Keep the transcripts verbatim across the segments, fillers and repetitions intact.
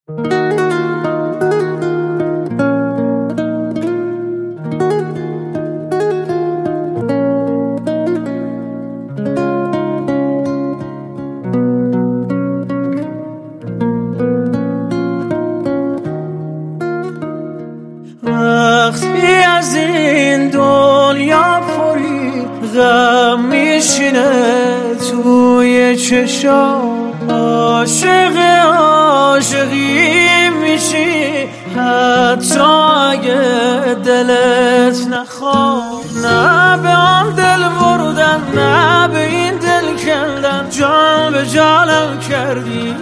وقتی از این دنیا پری غم میشینه توی چشام، عاشق عاشقی میشی حتی اگه دلت نخواد. نه به آن دل بردن، نه به این دل کندن، جان به جانم کردی.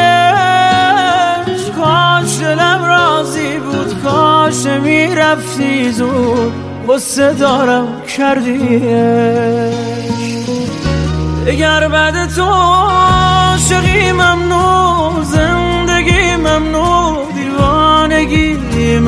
کاش دلم راضی بود، کاش میرفتی زود، غصه دارم کردی. اگر بعد تو عاشقی ممنوع، زندگی ممنوع، دیوانگی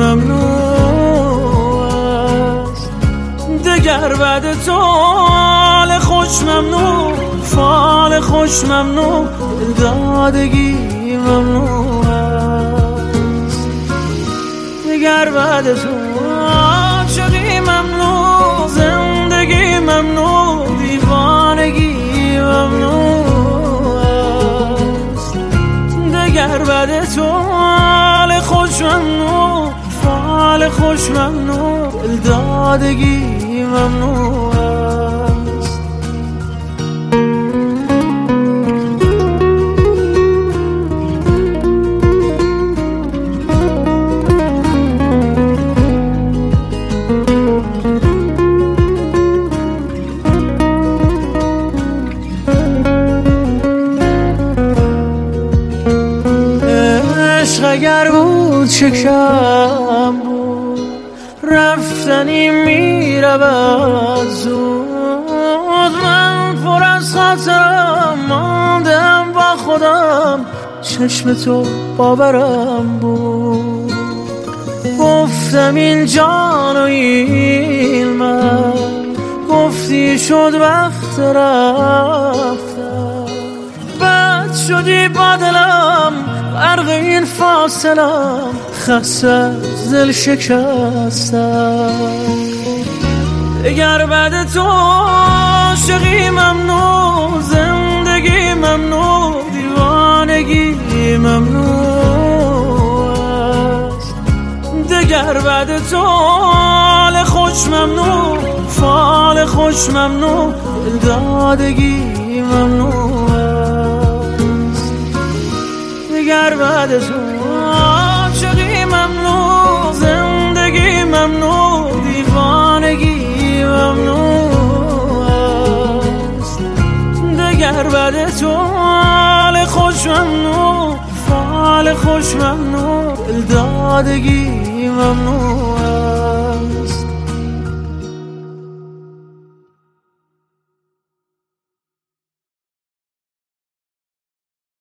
ممنوع است. دگر بعد تو حال خوش ممنوع، فال خوش ممنوع، دادگی ممنوع است. دگر بعد تو عاشقی ممنوع، زندگی ممنوع، دیوانگی ممنوع است. دگر بعد تو حال خوش ممنوع، فال خوش ممنوع، دادگی ممنوع است. اگر بود چه کم بود، رفتنی میرود زود. من پر از خاطرم ماندم با خودم، چشم تو باورم بود. گفتم این جان و این من، گفتی شد وقت رفتم. بد شدی با دلم، غرق این فاصلم، خسته از دل شکستم. اگر بعد تو عاشقی ممنوع، زندگی ممنوع، دیوانگی ممنوع است. دگر بعد تو حال خوش ممنوع، فال خوش ممنوع، دادگی ممنوع است. دگر بعد تو عاشقی ممنوع، زندگی ممنوع، دیوانگی ممنوع است. دگر بعد تو حال خوش ممنوع، فال خوش ممنوع، دادگی ممنوع.